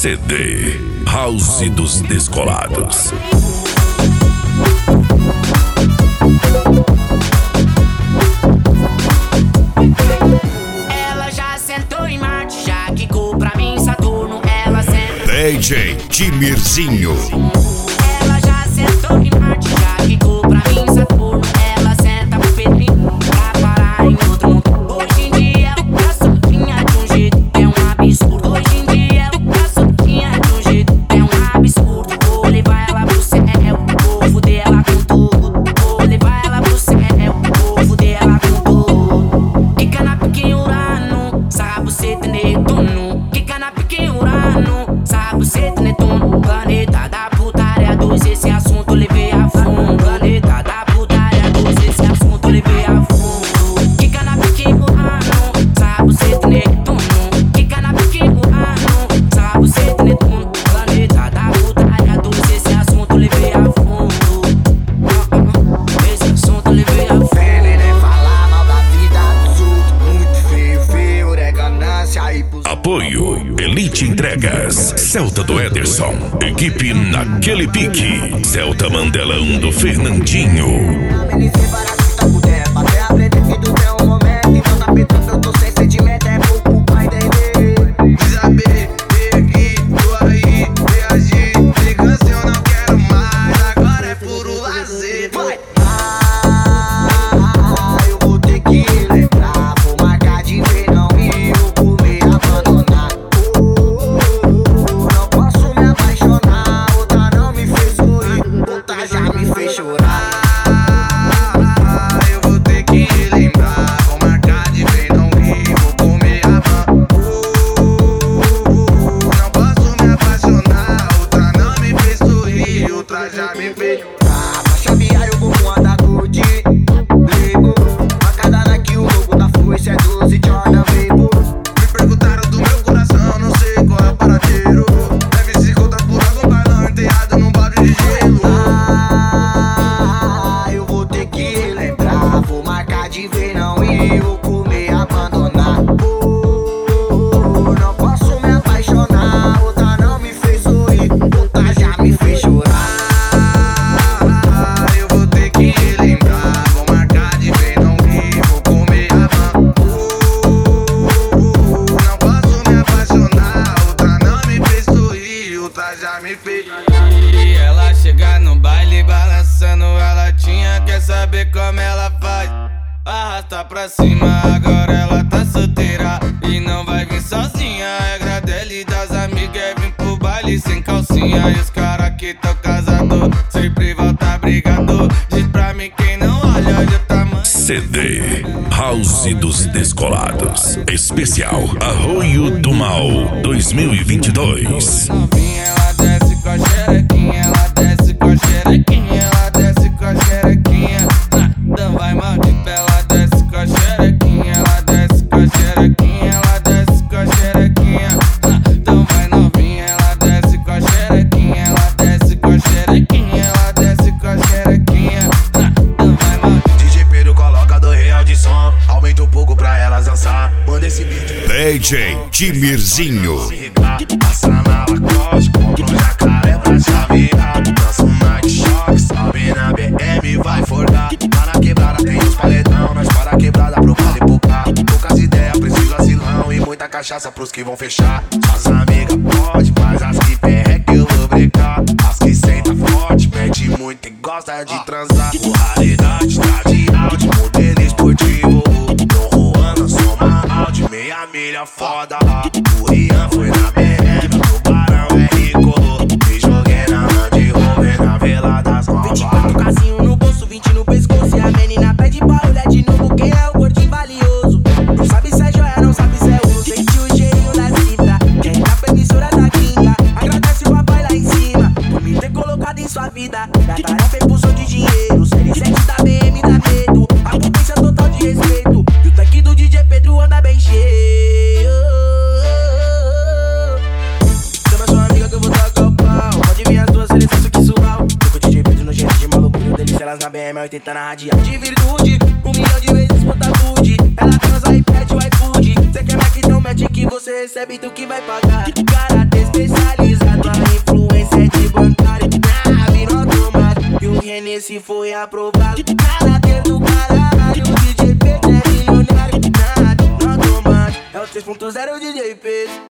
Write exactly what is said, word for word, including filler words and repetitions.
C D House dos Descolados. Ela já sentou em Marte, já quicou pra mim Saturno. Ela senta D J Timirzinho. Ela já sentou em Marte, já quicou pra mim Saturno. Ela senta pro Pedrinho pra parar em outro mundo. Hoje em dia ela tá soltinha de um jeito que é um absurdo. Hoje em dia ela tá soltinha de um jeito que é um absurdo. Vou levar ela pro céu, vou fuder ela com tudo. Vou levar ela pro céu, vou fuder ela com tudo. Quica na pique Urano, sabe você tem Netuno. Quica na pique Urano, sabe você tem Netuno. Planeta da putaria dois, esse assunto levei a fundo. Planeta da putaria dois, esse assunto levei a fundo. Quica na pique Urano, sabe você tem Netuno. Quica na pique Urano, sabe você tem Netuno. Planeta da putaria dois, esse assunto levei a fundo. Esse assunto levei a fundo. Veneno é falar mal da vida dos outros. Muito feio, feio, é ganância e pros... Apoio Elite Entregas, Celta do Ederson, equipe naquele pique, Celta Mandelão do Fernandinho. Amenizei para se tá puder, até aprender que tudo é um momento. Então tá petando, eu tô sem sentimento, é pouco pra entender. Desaber, aqui, tô aí, reagir. Tem canção, eu não quero mais, agora é puro lazer. Vai! Ah, eu vou ter que lembrar. Vou marcar de ver, não ir, vou comer, abandonar. Oh, não posso me apaixonar. Outra não me fez sorrir, outra já me fez chorar. Eu vou ter que lembrar. Vou marcar de vez, não rir, vou comer a van. Não posso me apaixonar. Outra não me fez sorrir, outra já me fez. Ah, pra chavear eu vou andar curtir. Lego, marcada Nike, o logo da força é doze Jordan Vapor. Me perguntaram do meu coração, não sei qual é o paradeiro. Deve se contar por algum balão enterrado num balde de gelo. Ah, eu vou ter que lembrar. Vou marcar de ver, não ir, vou comer, abandonar. Oh, não posso me apaixonar. Outra não me fez sorrir, outra já me fez chorar. Eu vou ter que lembrar. Vou marcar de vez, não rir, vou comer a van. Não posso me apaixonar. Outra não me fez sorrir, outra já me fez. E ela chega no baile balançando a latinha. Quer saber como ela faz? Arrasta pra cima, agora ela tá solteira e não vai vir sozinha. A regra dela e das amigas é vir pro baile sem calcinha. E os cara que tão casado sempre volta brigado. Diz pra mim quem não olha, olha o tamanho. C D House dos Descolados, especial Arroio do Mal dois mil e vinte e dois. Novinha, ela desce com a xerequinha, ela desce com a xerequinha, ela desce com a xerequinha. Ah, então vai maldita, ela desce com a xerequinha, ela desce com a xerequinha, ela desce com a xerequinha. Ah, então vai novinha, ela desce com a xerequinha, ela desce com a xerequinha, ela desce com a xerequinha. Ah, então vai maldita. D J Pedro coloca do real de som, aumenta um pouco pra elas dançar. Manda esse vídeo. D J Timirzinho. Passa na Lacoste, compra um jacaré pra chavear. Dança um Nike Shock, sobe na B M, vai forgar. Lá na quebrada tem os paletão, nós para a quebrada pro vale pro carro. Poucas ideias, preciso asilão e muita cachaça pros que vão fechar. Suas amigas pode, mas as que perreca eu vou brincar. As que senta forte, mete muito e gosta de transar. O raridade tá de áudio, modelo esportivo. Tô Juana, soma áudio, meia milha foda. O Rian foi na B M, o Barão é rico. Me joguei na Land Rover, na Vila das Novas. vinte e quatro casinho no bolso, vinte no pescoço. E a menina pede pra olhar de novo quem é o gordinho valioso. Não sabe se é joia, não sabe se é ouro. Sente o cheirinho da cifra, quem tá pra emissora da gringa. Agradece o papai lá em cima por me ter colocado em sua vida. Minha tarefa é impulsão de dinheiro. Série sete da B M dá medo. A potência total de respeito. E o tanque do D J Pedro anda bem cheio. Chama sua amiga que eu vou tacar o pau. Pode vir as duas seleções sexual. Tô com o D J Pedro no jeito de maluco. Delícia elas na B M oitenta na radial. De virtude, um milhão de vezes puta tude. Ela transa e pede o iFood. Cê quer mais que então mete que você recebe, tu que vai pagar. Caráter especial. é nesse foi aprovado. Caráter do caralho, o D J Pedro é milionário. Nada, não tomate, é o três ponto zero D J Pedro.